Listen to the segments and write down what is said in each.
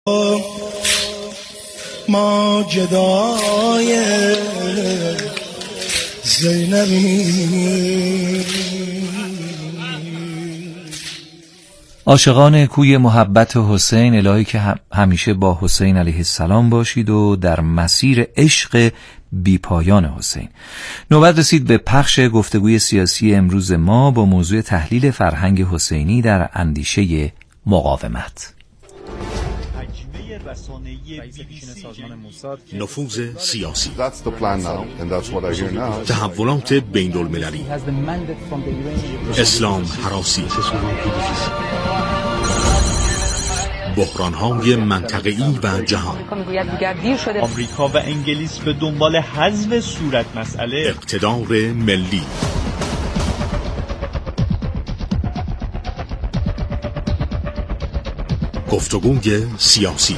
ما جدای زینبی. عاشقان کوی محبت حسین، الهی که همیشه با حسین علیه السلام باشید و در مسیر عشق بیپایان حسین. نوبت رسید به پخش گفتگوی سیاسی امروز ما با موضوع تحلیل فرهنگ حسینی در اندیشه مقاومت. نفوذ سیاسی، تحولات بین المللی، اسلام هراسی، بحران‌های منطقه‌ای و جهان، آمریکا و انگلیس به دنبال حذف صورت مسئله، اقتدار ملی، گفتگوی سیاسی.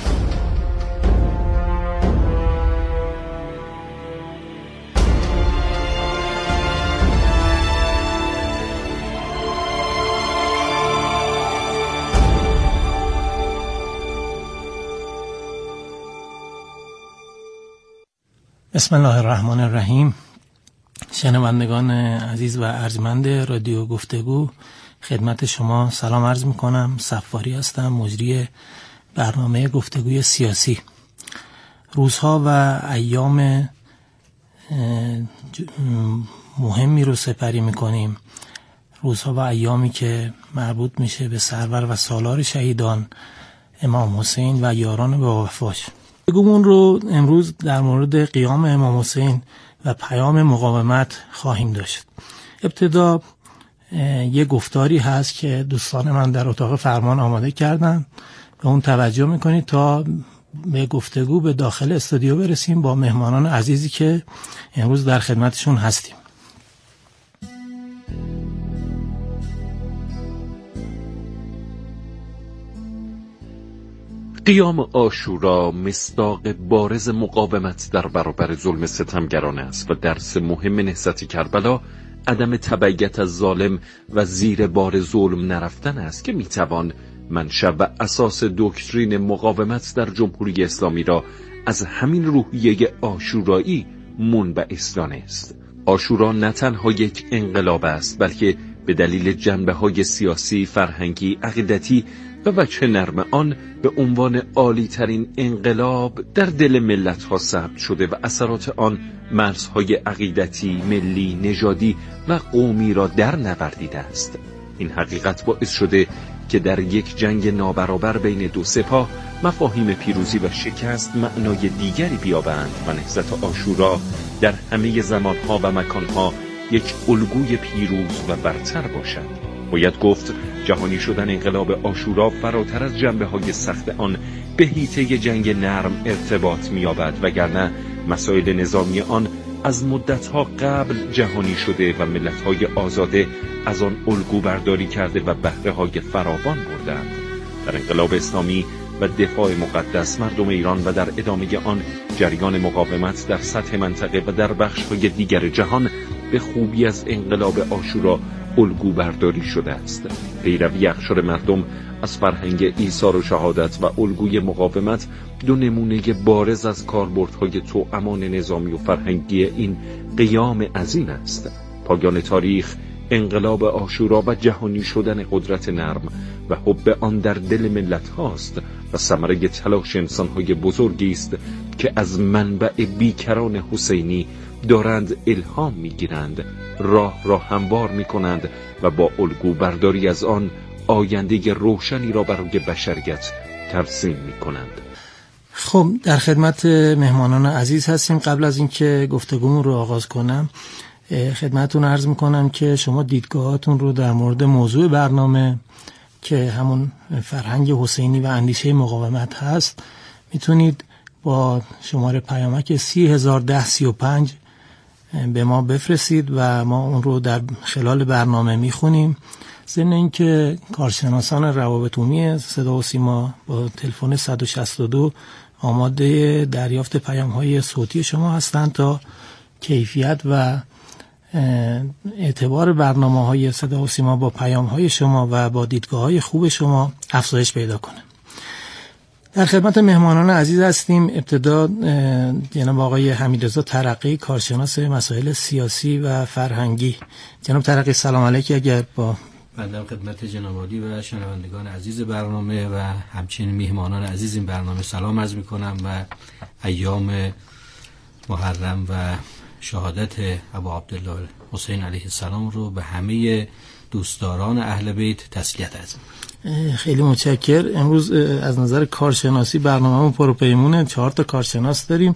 بسم الله الرحمن الرحیم. شنوندگان عزیز و ارجمند رادیو گفتگو، خدمت شما سلام عرض میکنم. صفاری هستم، مجری برنامه گفتگوی سیاسی. روزها و ایام مهمی رو سپری میکنیم، روزها و ایامی که مربوط میشه به سرور و سالار شهیدان امام حسین و یاران با وفاش. گفتگومون رو امروز در مورد قیام امام حسین و پیام مقاومت خواهیم داشت. ابتدا یه گفتاری هست که دوستان من در اتاق فرمان آماده کردن، به اون توجه میکنید تا به گفتگو به داخل استودیو برسیم با مهمانان عزیزی که امروز در خدمتشون هستیم. قیام عاشورا مصداق بارز مقاومت در برابر ظلم ستمگران است و درس مهم نهضت کربلا عدم تبعیت از ظالم و زیر بار ظلم نرفتن است که میتوان منشأ و اساس دکترین مقاومت در جمهوری اسلامی را از همین روحیه عاشورایی منبعث دانست. عاشورا نه تنها یک انقلاب است، بلکه به دلیل جنبه‌های سیاسی، فرهنگی، عقیدتی و وجه نرم آن به عنوان عالی ترین انقلاب در دل ملت ها ثبت شده و اثرات آن مرزهای عقیدتی، ملی، نژادی و قومی را در نوردیده است. این حقیقت باعث شده که در یک جنگ نابرابر بین دو سپاه مفاهیم پیروزی و شکست معنای دیگری بیابند و نهضت عاشورا در همه زمانها و مکانها یک الگوی پیروز و برتر باشد. باید گفت جهانی شدن انقلاب عاشورا فراتر از جنبه‌های سخت آن به حیطه جنگ نرم ارتباط می‌یابد، وگرنه مسائل نظامی آن از مدت‌ها قبل جهانی شده و ملت‌های آزاده از آن الگو برداری کرده و بهره‌های فراوان بردند. در انقلاب اسلامی و دفاع مقدس مردم ایران و در ادامه آن جریان مقاومت در سطح منطقه و در بخش‌های دیگر جهان به خوبی از انقلاب عاشورا الگو برداری شده است. پیروی اقشار مردم از فرهنگ ایثار و شهادت و الگوی مقاومت دو نمونه بارز از کاربردهای توامان نظامی و فرهنگی این قیام عظیم است. پایان تاریخ، انقلاب عاشورا و جهانی شدن قدرت نرم و حب آن در دل ملت هاست و ثمره تلاش انسان‌های بزرگی است که از منبع بیکران حسینی دارند الهام می‌گیرند، راه هموار می‌کنند و با الگو برداری از آن آینده روشنی را برای بشریت ترسیم می‌کنند. خب، در خدمت مهمانان عزیز هستیم. قبل از اینکه گفتگومون رو آغاز کنم خدمتتون عرض می‌کنم که شما دیدگاهاتون رو در مورد موضوع برنامه که همون فرهنگ حسینی و اندیشه مقاومت هست میتونید با شماره پیامک 301035 به ما بفرستید و ما اون رو در خلال برنامه میخونیم. ضمن اینکه کارشناسان روابط عمومی صدا و سیما با تلفن 162 آماده دریافت پیام‌های صوتی شما هستند تا کیفیت و اعتبار برنامه‌های صدا و سیما با پیام‌های شما و با دیدگاه‌های خوب شما افزایش پیدا کنه. در خدمت مهمانان عزیز هستیم. ابتدا جناب آقای حمیدرضا ترقی، کارشناس مسائل سیاسی و فرهنگی. جناب ترقی سلام علیکم. اگر با بنده خدمت جناب عالی و شنوندگان عزیز برنامه و همچنین میهمانان عزیز این برنامه سلام عرض می‌کنم و ایام محرم و شهادت ابا عبدالله حسین علیه السلام رو به همه دوستداران اهل بیت تسلیت عرض می‌کنم. خیلی متشکر. امروز از نظر کارشناسی برنامه‌مون پروپیمونه. 4 تا کارشناس داریم.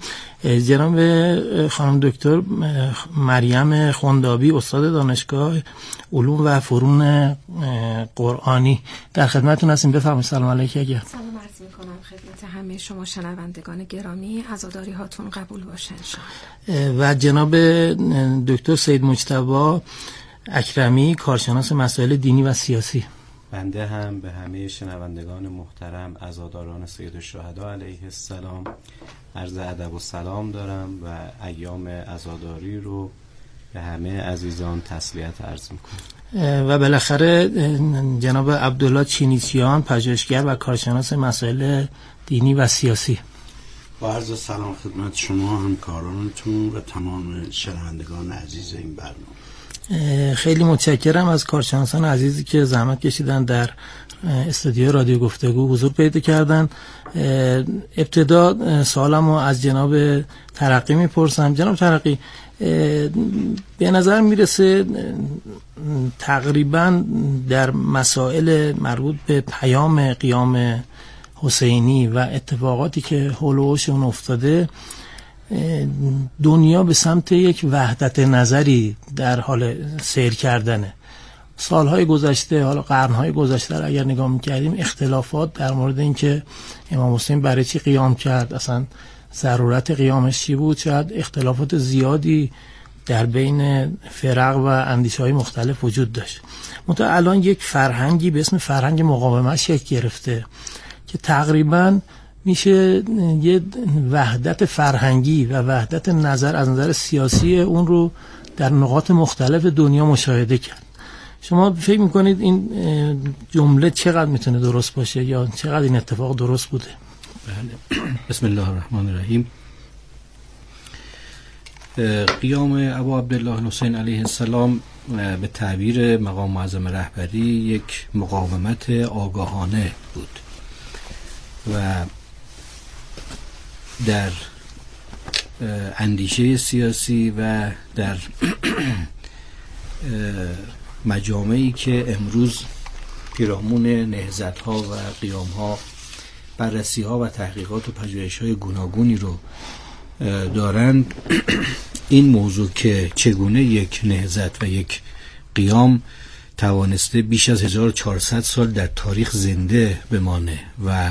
جناب خانم دکتر مریم خندابی، استاد دانشگاه علوم و فنون قرآنی، در خدمتتون هستیم. بفرمایید. سلام علیکم. سلام عرض می‌کنم خدمت همه شما شنوندگان گرامی. عزاداری هاتون قبول باشه انشاءالله. و جناب دکتر سید مجتبی اکرمی، کارشناس مسائل دینی و سیاسی. بنده هم به همه شنوندگان محترم عزاداران سید الشهدا علیه السلام عرض ادب و سلام دارم و ایام عزاداری رو به همه عزیزان تسلیت عرض میکنم. و بالاخره جناب عبدالله چینیچیان، پژوهشگر و کارشناس مسائل دینی و سیاسی. با عرض سلام خدمت شما، همکارانتون و تمام شنوندگان عزیز این برنامه. خیلی متشکرم از کارشناسان عزیزی که زحمت کشیدن در استودیو رادیو گفتگو حضور پیدا کردن. ابتدا سوالمو از جناب ترقی میپرسم. جناب ترقی، به نظر میرسه تقریبا در مسائل مربوط به پیام قیام حسینی و اتفاقاتی که حول و حوش اون افتاده، دنیا به سمت یک وحدت نظری در حال سیر کردنه. سالهای گذشته، حالا قرنهای گذشته اگر نگاه میکردیم، اختلافات در مورد این که امام حسین برای چی قیام کرد، اصلا ضرورت قیامش چی بود، شاید اختلافات زیادی در بین فرق و اندیشه‌های مختلف وجود داشت. منتها الان یک فرهنگی به اسم فرهنگ مقاومت شکل گرفته که تقریباً میشه یه وحدت فرهنگی و وحدت نظر از نظر سیاسی اون رو در نقاط مختلف دنیا مشاهده کرد. شما فکر میکنید این جمله چقدر میتونه درست باشه یا چقدر این اتفاق درست بوده؟ بله. بسم الله الرحمن الرحیم. قیام ابا عبدالله حسین علیه السلام به تعبیر مقام معظم رهبری یک مقاومت آگاهانه بود و در اندیشه سیاسی و در مجامعی که امروز پیرامون نهضت‌ها و قیام‌ها، بررسی‌ها و تحقیقات و پژوهش‌های گوناگونی رو دارند، این موضوع که چگونه یک نهضت و یک قیام توانسته بیش از 1400 سال در تاریخ زنده بمانه و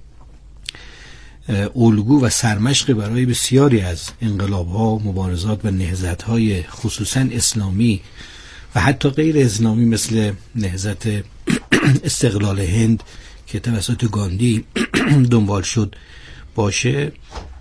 الگو و سرمشق برای بسیاری از انقلاب‌ها، مبارزات و نهضت‌های خصوصاً اسلامی و حتی غیر اسلامی مثل نهضت استقلال هند که توسط گاندی دنبال شد باشه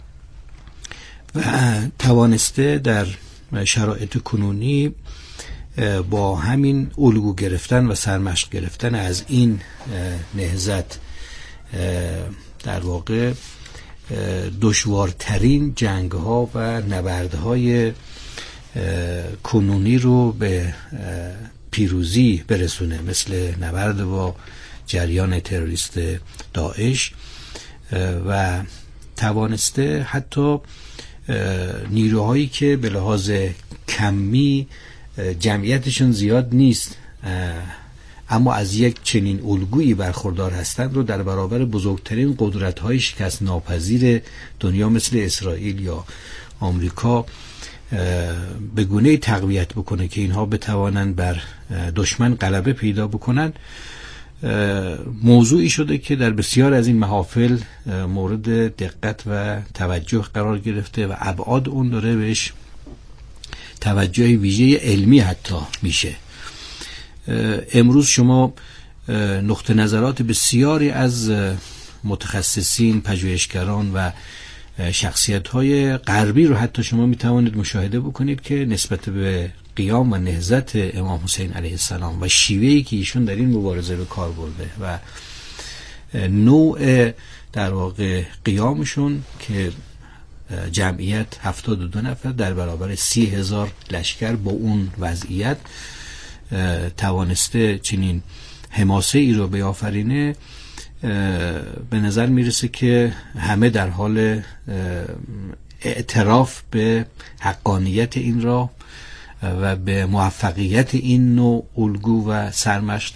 و توانسته در شرایط کنونی با همین الگو گرفتن و سرمشق گرفتن از این نهضت در واقع دشوارترین جنگ‌ها و نبردهای کنونی رو به پیروزی برسونه، مثل نبرد با جریان تروریست داعش، و توانسته حتی نیروهایی که به لحاظ کمی جمعیتشون زیاد نیست اما از یک چنین الگویی برخوردار هستند رو در برابر بزرگترین قدرت‌های شکست ناپذیر دنیا مثل اسرائیل یا آمریکا به گونه‌ای تقویت بکنه که اینها بتوانند بر دشمن غلبه پیدا بکنند. موضوعی شده که در بسیار از این محافل مورد دقت و توجه قرار گرفته و ابعاد اون داره بهش توجه ویژه علمی حتی میشه. امروز شما نقطه نظرات بسیاری از متخصصین، پژوهشگران و شخصیت‌های غربی رو حتی شما میتوانید مشاهده بکنید که نسبت به قیام و نهضت امام حسین علیه السلام و شیوهی که ایشون در این مبارزه رو کار برده و نوع در واقع قیامشون که جمعیت 72 نفر در برابر 30,000 لشکر با اون وضعیت توانسته چنین حماسه ای رو بیافرینه، به نظر میرسه که همه در حال اعتراف به حقانیت این راه و به موفقیت این نوع الگو و سرمشق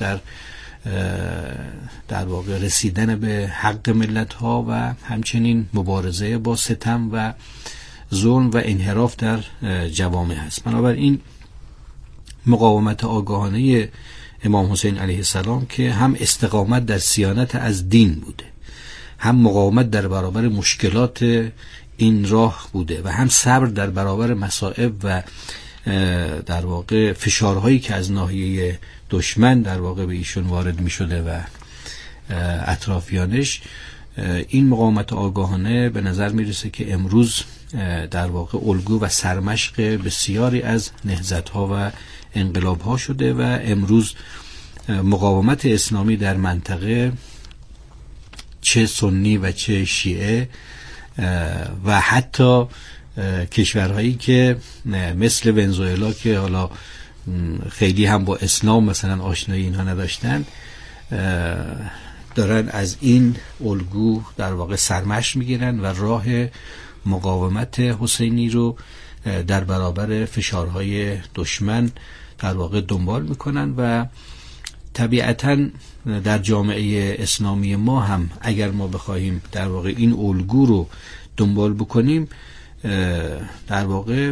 در واقع رسیدن به حق ملت ها و همچنین مبارزه با ستم و ظلم و انحراف در جوامع هست. بنابراین مقاومت آگاهانه امام حسین علیه السلام که هم استقامت در صیانت از دین بوده، هم مقاومت در برابر مشکلات این راه بوده و هم صبر در برابر مصائب و در واقع فشارهایی که از ناحیه دشمن در واقع به ایشون وارد می شده و اطرافیانش، این مقاومت آگاهانه به نظر می رسه که امروز در واقع الگو و سرمشق بسیاری از نهضت‌ها و انقلاب‌ها شده و امروز مقاومت اسلامی در منطقه چه سنی و چه شیعه و حتی کشورهایی که مثل ونزوئلا که حالا خیلی هم با اسلام مثلا آشنایی اینها نداشتن، دارن از این الگو در واقع سرمشق میگیرن و راه مقاومت حسینی رو در برابر فشارهای دشمن در واقع دنبال میکنن و طبیعتاً در جامعه اسلامی ما هم اگر ما بخواهیم در واقع این الگو رو دنبال بکنیم، در واقع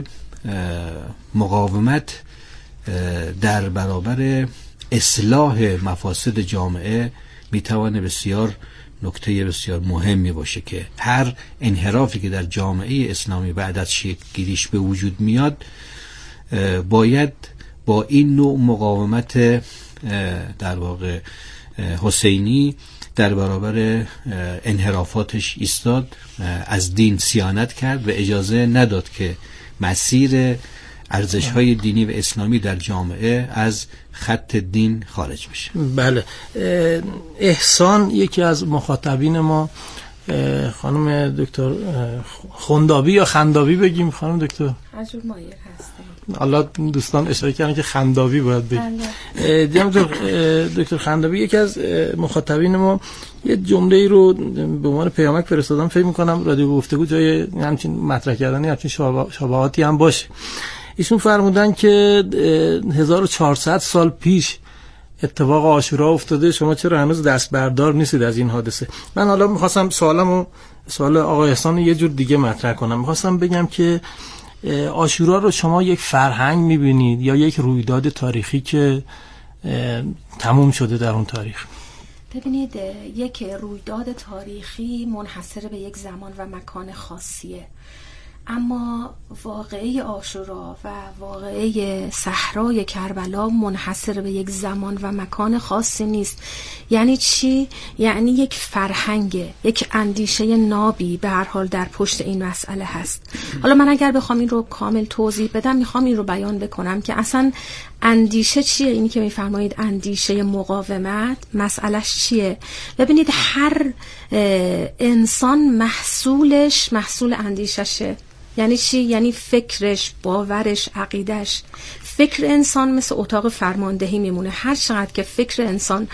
مقاومت در برابر اصلاح مفاسد جامعه میتونه بسیار نکته بسیار مهمی باشه که هر انحرافی که در جامعه اسلامی بعد از شکل گیریش به وجود میاد باید با این نوع مقاومت در واقع حسینی در برابر انحرافاتش ایستاد، از دین صیانت کرد و اجازه نداد که مسیر ارزش‌های دینی و اسلامی در جامعه از خط دین خارج بشه. بله، احسان یکی از مخاطبین ما، خانم دکتر خندابی یا خندابی بگیم، خانم دکتر حجور مایر هستیم. الله دوستان اشاره کردن که خندابی باید بگیم. دکتر خندابی یکی از مخاطبین ما یه جمله‌ای رو به عنوان پیامک فرستادم، فکر می‌کنم رادیو گفتگو جای همچین مطرح کردن همچین شباهاتی هم باشه. ایشون فرمودن که 1400 سال پیش اتفاق عاشورا افتاده، شما چرا هنوز دست بردار نیستید از این حادثه؟ من حالا می‌خواستم سوال آقای احسان یه جور دیگه مطرح کنم. می‌خواستم بگم که عاشورا رو شما یک فرهنگ می‌بینید یا یک رویداد تاریخی که تموم شده در اون تاریخ؟ ببینید، یک رویداد تاریخی منحصر به یک زمان و مکان خاصیه، اما واقعه عاشورا و واقعه صحرای کربلا منحصر به یک زمان و مکان خاصی نیست. یعنی چی؟ یعنی یک فرهنگ، یک اندیشه نابی به هر حال در پشت این مسئله هست. حالا من اگر بخوام این رو کامل توضیح بدم، میخوام این رو بیان بکنم که اصلا اندیشه چیه. اینی که میفرمایید اندیشه مقاومت، مسئلهش چیه؟ ببینید، هر انسان محصول اندیششه. یعنی چی؟ یعنی فکرش، باورش، عقیدش. فکر انسان مثل اتاق فرماندهی میمونه. هر چقدر که فکر انسان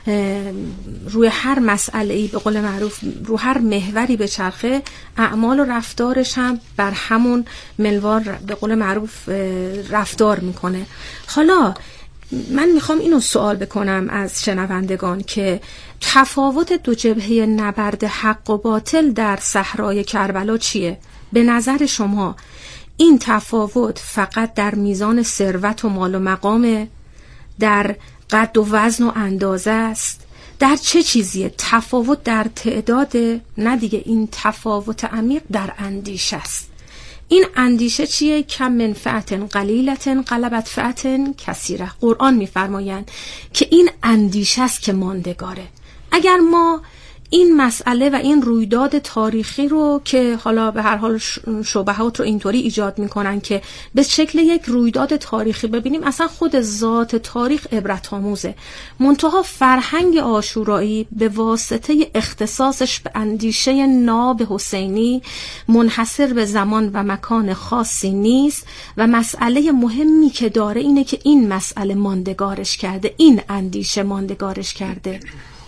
روی هر مسئله‌ای به قول معروف رو هر محوری به چرخه، اعمال و رفتارش هم بر همون منوال به قول معروف رفتار میکنه. حالا من میخوام اینو سوال بکنم از شنوندگان که تفاوت دو جبهه نبرد حق و باطل در صحرای کربلا چیه؟ به نظر شما این تفاوت فقط در میزان ثروت و مال و مقامه؟ در قد و وزن و اندازه است؟ در چه چیزیه؟ تفاوت در تعداده؟ نه دیگه، این تفاوت عمیق در اندیشه است. این اندیشه چیه؟ کم من فئة قلیلة غلبت فئة کثیرة. قرآن میفرمایند که این اندیشه است که ماندگاره. اگر ما این مسئله و این رویداد تاریخی رو که حالا به هر حال شبهات رو اینطوری ایجاد میکنن که به شکل یک رویداد تاریخی ببینیم، اصلا خود ذات تاریخ عبرت آموزه. منتها فرهنگ عاشورایی به واسطه اختصاصش به اندیشه ناب حسینی منحصر به زمان و مکان خاصی نیست و مسئله مهمی که داره اینه که این مسئله ماندگارش کرده، این اندیشه ماندگارش کرده.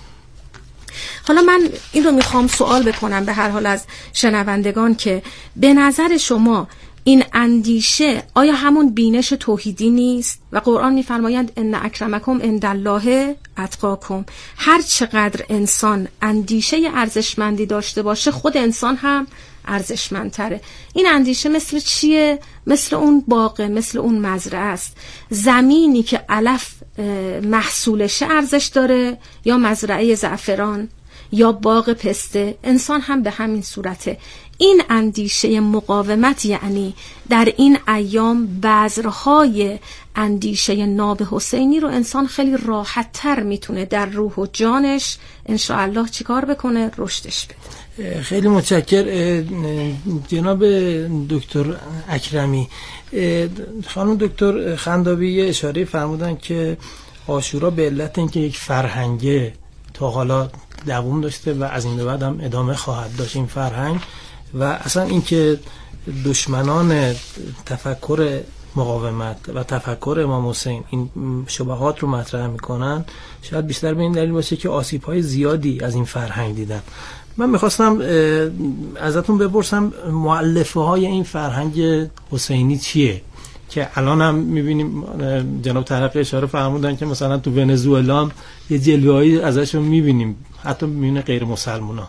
حالا من این رو میخوام سوال بکنم به هر حال از شنوندگان که به نظر شما این اندیشه آیا همون بینش توحیدی نیست؟ و قرآن میفرمایند ان اکرمکم عند الله اتقاکم. هر چقدر انسان اندیشه ارزشمندی داشته باشه خود انسان هم ارزشمندتره. این اندیشه مثل چیه؟ مثل اون باغه، مثل اون مزرعه است. زمینی که علف محصولش ارزش داره یا مزرعه زعفران یا باغ پسته، انسان هم به همین صورته. این اندیشه مقاومت یعنی در این ایام بذرهای اندیشه ناب حسینی رو انسان خیلی راحت تر میتونه در روح و جانش انشاءالله چیکار بکنه؟ رشدش بده. خیلی متشکر جناب دکتر اکرمی. خانم دکتر خندابی اشاره فرمودن که عاشورا به علت اینکه یک فرهنگه تا حالا دوام داشته و از این به بعد هم ادامه خواهد داشت این فرهنگ، و اصلا اینکه دشمنان تفکر مقاومت و تفکر امام حسین این شبهات رو مطرح میکنن شاید بیشتر به این دلیل باشه که آسیب‌های زیادی از این فرهنگ دیدن. من میخواستم ازتون بپرسم مؤلفه های این فرهنگ حسینی چیه که الان هم میبینیم جناب طرفی اشاره فرمودن که مثلا تو ونزوئلا هم یه جلوه‌ای ازشون میبینیم حتی میبینه غیر مسلمونا.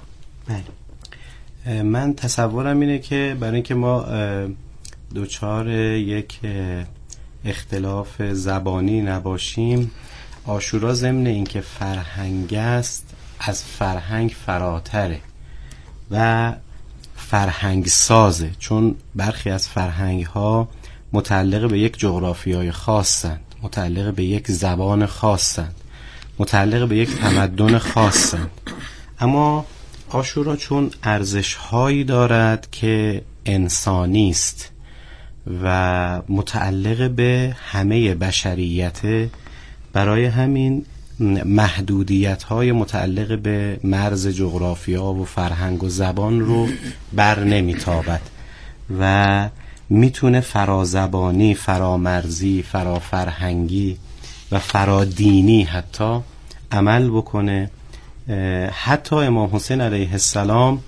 من تصورم اینه که برای اینکه ما دوچار یک اختلاف زبانی نباشیم، عاشورا ضمن اینکه فرهنگ است از فرهنگ فراتره و فرهنگ سازه، چون برخی از فرهنگ ها متعلق به یک جغرافیای خاصند، متعلق به یک زبان خاصند، متعلق به یک تمدن خاصند. اما عاشورا چون ارزش هایی دارد که انسانی است و متعلق به همه بشریت، برای همین محدودیت های متعلق به مرز جغرافیا و فرهنگ و زبان رو بر نمیتابد و میتونه فرازبانی، فرامرزی، فرافرهنگی و فرادینی حتی عمل بکنه. حتی امام حسین علیه السلام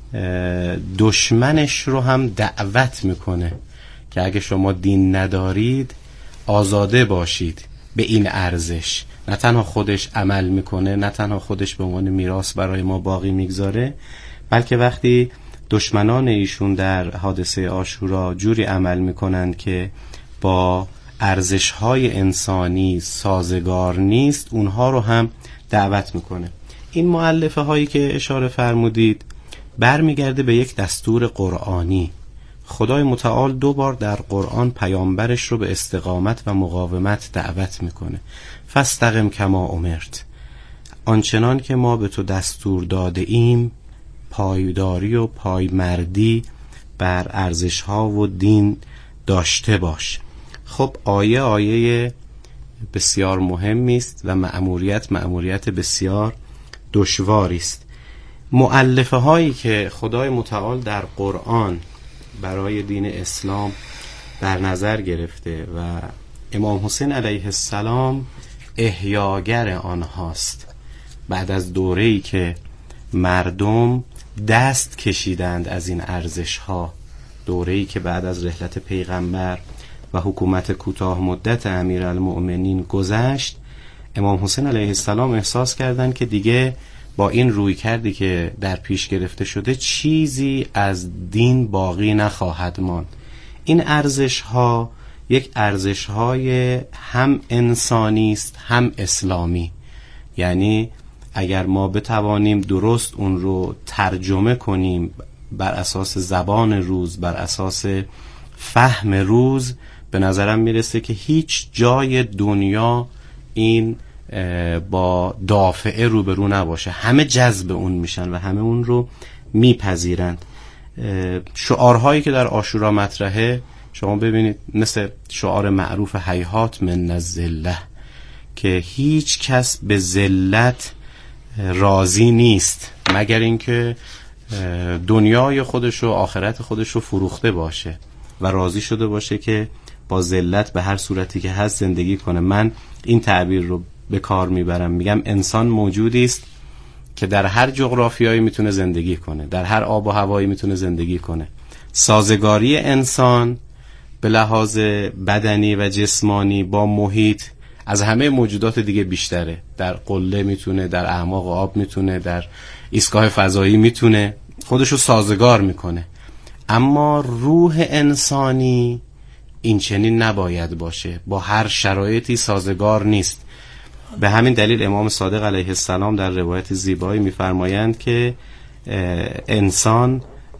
دشمنش رو هم دعوت میکنه که اگه شما دین ندارید آزاده باشید به این ارزش. نه تنها خودش عمل میکنه، نه تنها خودش به عنوان میراث برای ما باقی میگذاره، بلکه وقتی دشمنان ایشون در حادثه عاشورا جوری عمل میکنند که با ارزش‌های انسانی سازگار نیست، اونها رو هم دعوت میکنه. این مؤلفه هایی که اشاره فرمودید برمیگرده به یک دستور قرآنی. خدای متعال 2 بار در قرآن پیامبرش رو به استقامت و مقاومت دعوت میکنه. فاستقم کما امرت، آنچنان که ما به تو دستور داده ایم پایداری و پایمردی بر ارزش ها و دین داشته باش. خب آیه بسیار مهمی است و مأموریت بسیار دشواری است. مؤلفه هایی که خدای متعال در قرآن برای دین اسلام در نظر گرفته و امام حسین علیه السلام احیاگر آنهاست، بعد از دوره‌ای که مردم دست کشیدند از این ارزش ها، دوره‌ای که بعد از رحلت پیغمبر و حکومت کوتاه مدت امیرالمؤمنین گذشت، امام حسین علیه السلام احساس کردند که دیگه با این رویکردی که در پیش گرفته شده چیزی از دین باقی نخواهد ماند. این ارزش ها یک ارزش های هم انسانی است هم اسلامی، یعنی اگر ما بتوانیم درست اون رو ترجمه کنیم بر اساس زبان روز، بر اساس فهم روز، به نظرم میرسه که هیچ جای دنیا این با دافعه روبرو نباشه، همه جذب اون میشن و همه اون رو میپذیرند. شعارهایی که در عاشورا مطرحه شما ببینید مثل شعار معروف هیهات من الذله که هیچ کس به ذلت راضی نیست مگر اینکه دنیای خودش و آخرت خودش رو فروخته باشه و راضی شده باشه که با ذلت به هر صورتی که هست زندگی کنه. من این تعبیر رو به کار میبرم، میگم انسان موجودی است که در هر جغرافیایی میتونه زندگی کنه، در هر آب و هوایی میتونه زندگی کنه. سازگاری انسان به لحاظ بدنی و جسمانی با محیط از همه موجودات دیگه بیشتره. در قله میتونه، در اعماق آب میتونه، در ایستگاه فضایی میتونه خودشو سازگار میکنه. اما روح انسانی این چنین نباید باشه، با هر شرایطی سازگار نیست. به همین دلیل امام صادق علیه السلام در روایت زیبایی میفرمایند که انسان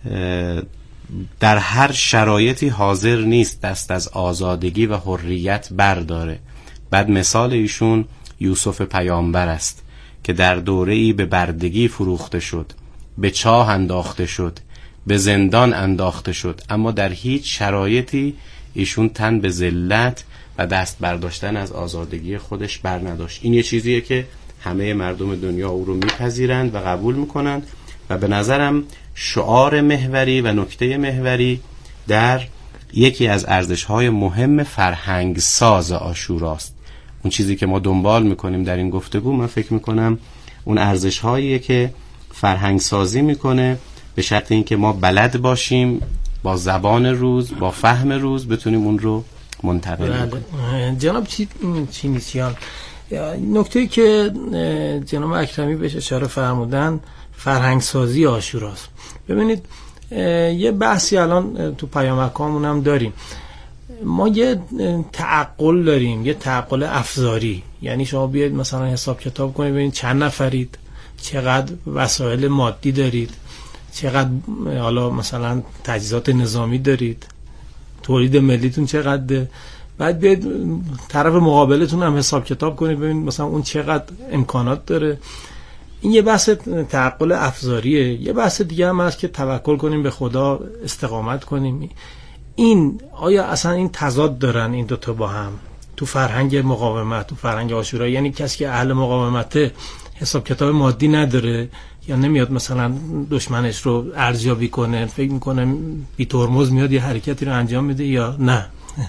در هر شرایطی حاضر نیست دست از آزادگی و حریت برداره. بعد مثال ایشون یوسف پیامبر است که در دوره‌ای به بردگی فروخته شد، به چاه انداخته شد، به زندان انداخته شد، اما در هیچ شرایطی ایشون تن به ذلت و دست برداشتن از آزادگی خودش بر نداشت. این یه چیزیه که همه مردم دنیا او رو میپذیرند و قبول میکنند و به نظرم شعار محوری و نکته محوری در یکی از ارزش‌های مهم فرهنگ ساز عاشوراست. اون چیزی که ما دنبال میکنیم در این گفتگو، من فکر میکنم اون ارزش‌هاییه که فرهنگ سازی میکنه، به شرط اینکه ما بلد باشیم با زبان روز، با فهم روز بتونیم اون رو منتقل کنیم. جناب چینیسیان، نکته‌ای که جناب اکرمی بهش اشاره فرمودن فرهنگ سازی عاشوراست. ببینید یه بحثی الان تو پیامکامون هم داریم، ما یه تعقل داریم، یه تعقل افزاری. یعنی شما بیاید مثلا حساب کتاب کنید ببینید چند نفرید، چقدر وسایل مادی دارید، چقدر حالا مثلا تجهیزات نظامی دارید، تولید ملیتون چقدره، بعد بیاید طرف مقابلتون هم حساب کتاب کنید ببینید مثلا اون چقدر امکانات داره. این یه بحث تعقل افزاریه. یه بحث دیگه هم هست که توکل کنیم به خدا، استقامت کنیم. این آیا اصلا این تضاد دارن این دوتا با هم تو فرهنگ مقاومت، تو فرهنگ عاشورا؟ یعنی کسی که اهل مقاومته حساب کتاب مادی نداره یا نمیاد مثلا دشمنش رو ارزیابی کنه، فکر میکنه بی ترمز میاد یه حرکتی رو انجام میده یا نه؟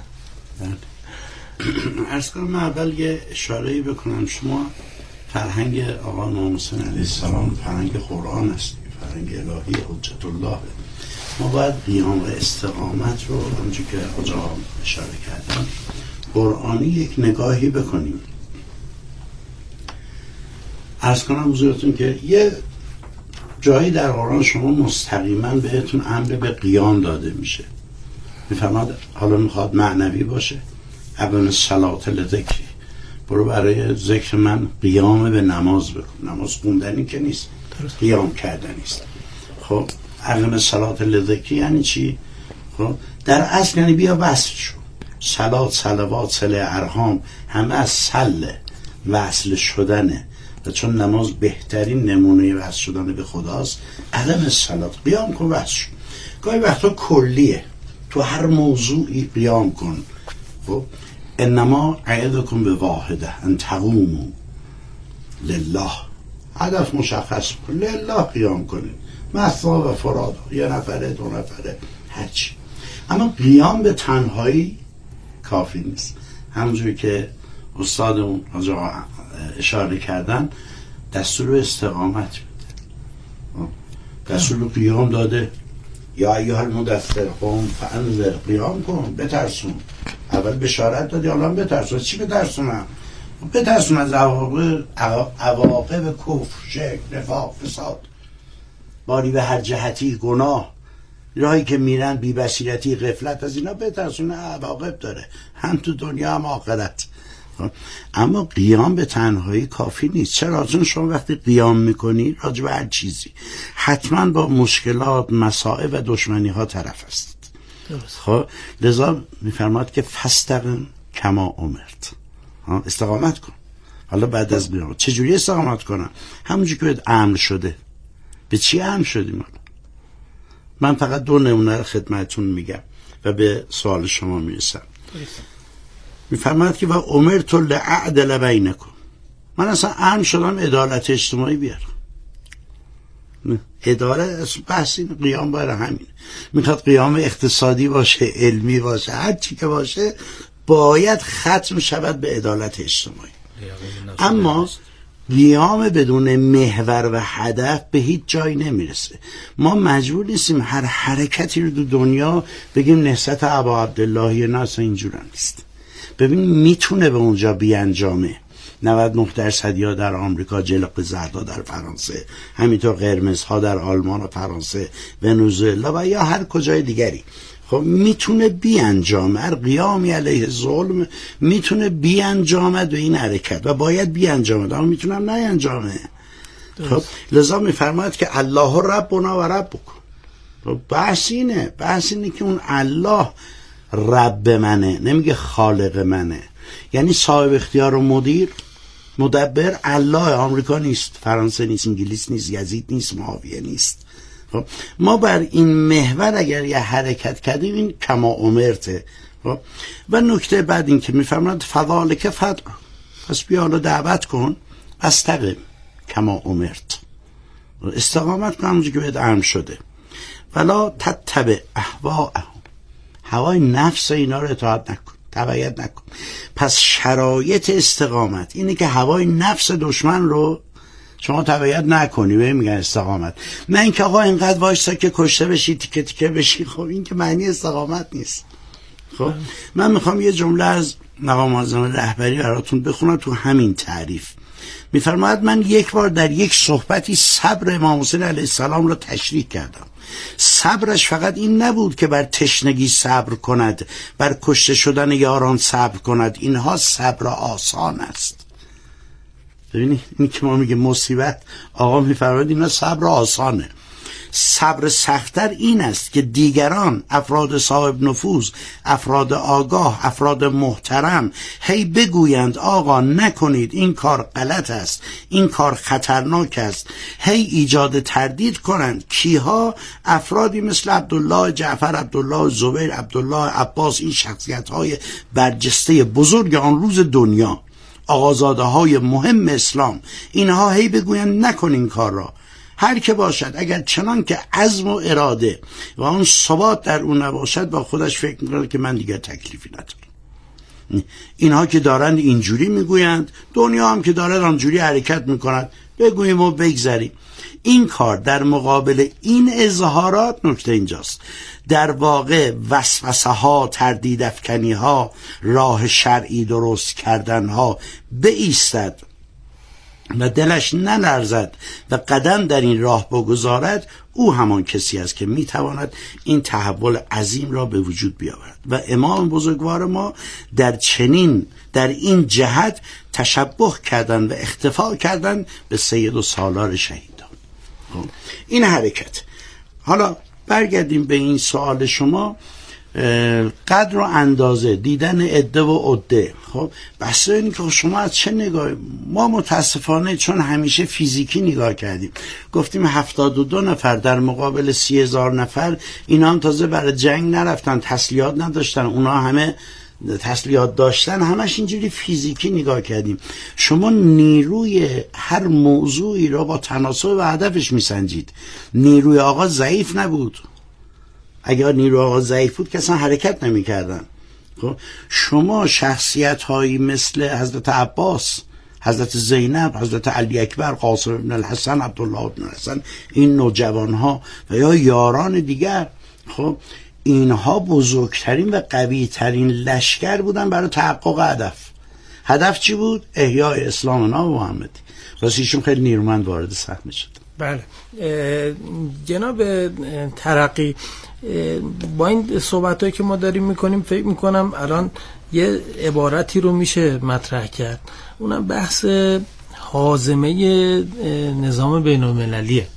عرض کنم اول یه اشاره‌ای بکنم. شما فرهنگ آقا امام حسین علیه السلام فرهنگ قرآن است، فرهنگ الهی حجت الله. ما باید قیام و استقامت رو همونجور که آقا اشاره کردن قرآنی یک نگاهی بکنیم. عرض کنم حضورتون که یه جایی در قرآن شما مستقیما بهتون امر به قیام داده میشه، میفرماد حالا میخواد معنوی باشه، اقم الصلاة لذکری، برو برای ذکر من قیام به نماز بکن. نماز خوندنی که نیست، قیام کردنی است. خب اقم الصلاة لذکری یعنی چی؟ خب در اصل یعنی بیا وصل شو. صلات، صلوات، صله ارحام همه از صله، وصل شدنه، و چون نماز بهترین نمونه وصل شدن به خداست، اقم الصلاة، قیام کن، وصل شو. گاهی وقتا کلیه، تو هر موضوعی قیام کن. خب انما عیدکم به واحده ان تقوموا لله، هدف مشخص کن، لله قیام کنید، مثلا و فرادا، یه نفره، دو نفره، هرچی. اما قیام به تنهایی کافی نیست. همونجوری که استادمون اشاره کردن دستور استقامت میده، دستور قیام داده، یا ایها المدثر قم فانذر، قیام کن، بترسون. اول بشارت دادی، الان بترسون. چی بترسونم؟ بترسون از عواقب کفر، شرک، نفاق، فساد، باری به هر جهتی گناه، راهی که میرن بی بصیرتی، غفلت، از اینا بترسون. عواقب داره هم تو دنیا هم آخرت. اما قیام به تنهایی کافی نیست. چرا؟ چون شما وقتی قیام میکنی راجع به هر چیزی حتما با مشکلات، مصائب و دشمنی ها طرف است. خب لذا میفرماد که فاستقم کما امرت، استقامت کن. حالا بعد از قیامت چجوری استقامت کنم؟ همونجوری که امر شده. به چی امر شدیم؟ من فقط 2 نمونه خدمتتون میگم و به سوال شما میرسم. میفرماید که و امرت لأعدل بینکم، من اصلا امر شدم عدالت اجتماعی بیارم. عدالت بحث این قیام برای همین، میخواد قیام اقتصادی باشه، علمی باشه، هر چی که باشه باید ختم شود به عدالت اجتماعی. اما قیام بدون محور و هدف به هیچ جایی نمیرسه. ما مجبور نیستیم هر حرکتی رو تو دنیا بگیم نهضت ابا عبدالله، نه اصلا اینجور نیست. ببین میتونه به اونجا بیانجامه. 99% یا در آمریکا، جلق زردا در فرانسه، همینطور قرمزها در آلمان و فرانسه، ونزوئلا و یا هر کجای دیگری. خب میتونه بیانجامه. هر قیامی علیه ظلم میتونه بیانجامد و این حرکت و باید بیانجامد، اما میتونم نیانجامه. خب لذا میفرماید که الله ربنا و ربکم. خب بحث اینه که اون الله رب منه، نمیگه خالق منه. یعنی صاحب اختیار و مدبر الله. آمریکا نیست، فرانسه نیست، انگلیس نیست، یزید نیست، معاویه نیست. خب ما بر این محور اگر یه حرکت کردیم این کما امرته. خب و نکته بعد این که میفرماید فذالک فدع، پس بیا حالا دعوت کن، استقم کما امرت، استقامت کن همونجوری که بهت امر شده. ولا تتبع اهواءهم، هوای نفس اینا رو اطاعت نکن، تبعیت نکن. پس شرایط استقامت اینه که هوای نفس دشمن رو شما تبعیت نکنی، به میگن استقامت. نه اینکه آقا اینقدر وایسا که کشته بشی، تیکه تیکه بشی. خب این که معنی استقامت نیست. خب من میخوام یه جمله از مقام معظم رهبری براتون بخونم تو همین تعریف. میفرماید من یک بار در یک صحبتی صبر امام حسین علیه السلام رو تشریح کردم. صبرش فقط این نبود که بر تشنگی صبر کند، بر کشته شدن یاران صبر کند. اینها صبر آسان است. ببینید این که ما میگه مصیبت، آقا میفرماید اینا صبر آسانه. صبر سخت‌تر این است که دیگران، افراد صاحب نفوذ، افراد آگاه، افراد محترم هی بگویند آقا نکنید، این کار غلط است، این کار خطرناک است، هی ایجاد تردید کنند. کیها؟ افرادی مثل عبدالله جعفر، عبدالله زبیر، عبدالله عباس، این شخصیت‌های برجسته بزرگ آن روز دنیا، آقازاده های مهم اسلام. اینها هی بگویند نکن این کار را. هر که باشد اگر چنان که عزم و اراده و اون ثبات در اون نباشد، با خودش فکر میکنه که من دیگر تکلیفی ندارم. اینها که دارند اینجوری میگویند، دنیا هم که دارد آنجوری حرکت میکند، بگوییم و بگذریم. این کار در مقابل این اظهارات، نکته اینجاست، در واقع وسوسه ها، تردید افکنی ها، راه شرعی درست کردن ها بایستد و دلش نلرزد و قدم در این راه بگذارد، او همان کسی است که میتواند این تحول عظیم را به وجود بیاورد. و امام بزرگوار ما در این جهت تشبه کردن و اختفا کردن به سید و سالار شهیدان. این حرکت. حالا برگردیم به این سوال شما، قدر و اندازه، دیدن عده و عده. خب بحث اینه که شما از چه نگاهی؟ ما متاسفانه چون همیشه فیزیکی نگاه کردیم، گفتیم 72 نفر در مقابل 30,000 نفر، اینا هم تازه برای جنگ نرفتن، تسلیحات نداشتن، اونا همه تسلیحات داشتن، همش اینجوری فیزیکی نگاه کردیم. شما نیروی هر موضوعی را با تناسب و هدفش میسنجید. نیروی آقا ضعیف نبود. اگر نیروی آقا ضعیف بود که اصلا حرکت نمی کردن. خب شما شخصیت هایی مثل حضرت عباس، حضرت زینب، حضرت علی اکبر، قاسم بن الحسن، عبدالله بن الحسن، این نوجوان ها و یا یاران دیگر، خب اینها بزرگترین و قوی ترین لشکر بودن برای تحقق هدف چی بود؟ احیای اسلام نام محمدی. راست ایشون خیلی نیرومند وارد صحنه شد. بله جناب ترقی، با این صحبتایی که ما داریم میکنیم فکر میکنم الان یه عبارتی رو میشه مطرح کرد، اونم بحث هاضمه نظام بین المللیه.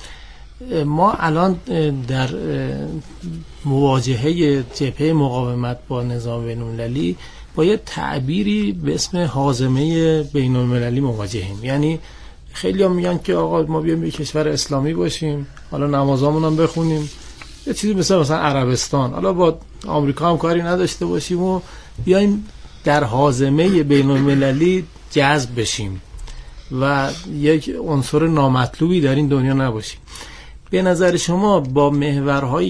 ما الان در مواجهه جبهه مقاومت با نظام بین المللی با یه تعبیری به اسم هاضمه بین المللی مواجهیم. یعنی خیلی هم میگن که آقا ما بیایم یک کشور اسلامی باشیم، حالا نمازامون هم بخونیم، یه چیزی مثلا عربستان، حالا با آمریکا هم کاری نداشته باشیم و بیایم در هاضمه بین المللی جذب بشیم و یک عنصر نامطلوبی در این دنیا نباشیم. به نظر شما با محورهایی